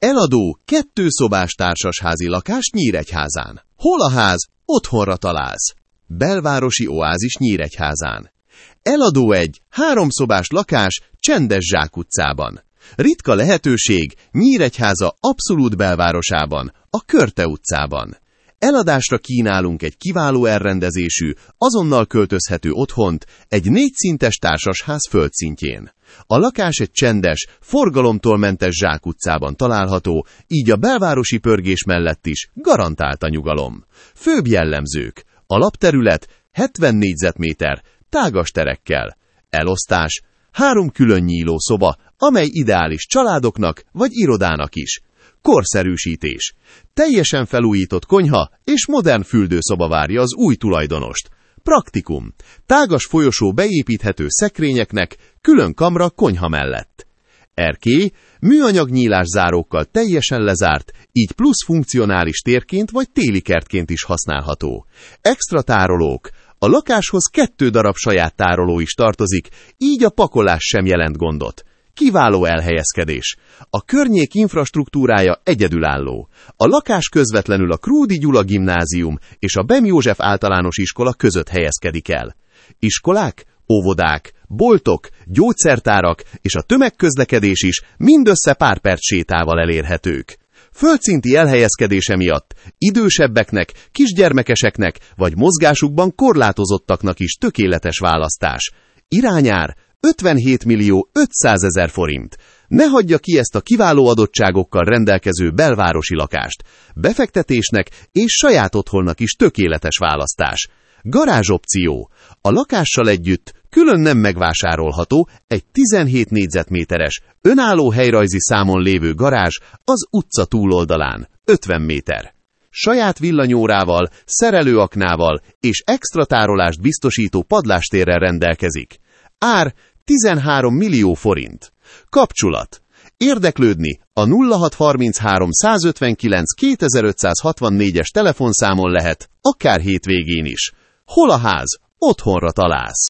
Eladó 2 szobás társasházi lakás Nyíregyházán. Hol a ház? Otthonra találsz. Belvárosi oázis Nyíregyházán. Eladó egy 3 szobás lakás csendes zsákutcában. Ritka lehetőség Nyíregyháza abszolút belvárosában, a Körte utcában. Eladásra kínálunk egy kiváló elrendezésű, azonnal költözhető otthont egy 4 szintes társasház földszintjén. A lakás egy csendes, forgalomtól mentes zsákutcában található, így a belvárosi pörgés mellett is garantált a nyugalom. Főbb jellemzők: alapterület 70 négyzetméter, tágas terekkel. Elosztás: 3 külön nyíló szoba, amely ideális családoknak vagy irodának is. Korszerűsítés: teljesen felújított konyha és modern fürdőszoba várja az új tulajdonost. Praktikum: tágas folyosó beépíthető szekrényeknek, külön kamra konyha mellett. Erkély: műanyag nyílás zárókkal teljesen lezárt, így plusz funkcionális térként vagy téli kertként is használható. Extra tárolók: a lakáshoz 2 darab saját tároló is tartozik, így a pakolás sem jelent gondot. Kiváló elhelyezkedés. A környék infrastruktúrája egyedülálló. A lakás közvetlenül a Krúdy Gyula Gimnázium és a Bem József általános iskola között helyezkedik el. Iskolák, óvodák, boltok, gyógyszertárak és a tömegközlekedés is mindössze pár perc sétával elérhetők. Földszinti elhelyezkedése miatt idősebbeknek, kisgyermekeseknek vagy mozgásukban korlátozottaknak is tökéletes választás. Irányár 57.500.000 forint. Ne hagyja ki ezt a kiváló adottságokkal rendelkező belvárosi lakást. Befektetésnek és saját otthonnak is tökéletes választás. Garázsopció. A lakással együtt külön nem megvásárolható egy 17 négyzetméteres, önálló helyrajzi számon lévő garázs az utca túloldalán, 50 méter. Saját villanyórával, szerelőaknával és extra tárolást biztosító padlástérrel rendelkezik. Ár 13 millió forint. Kapcsolat. Érdeklődni a 0633 159 2564-es telefonszámon lehet, akár hétvégén is. Hol a ház? Otthonra találsz.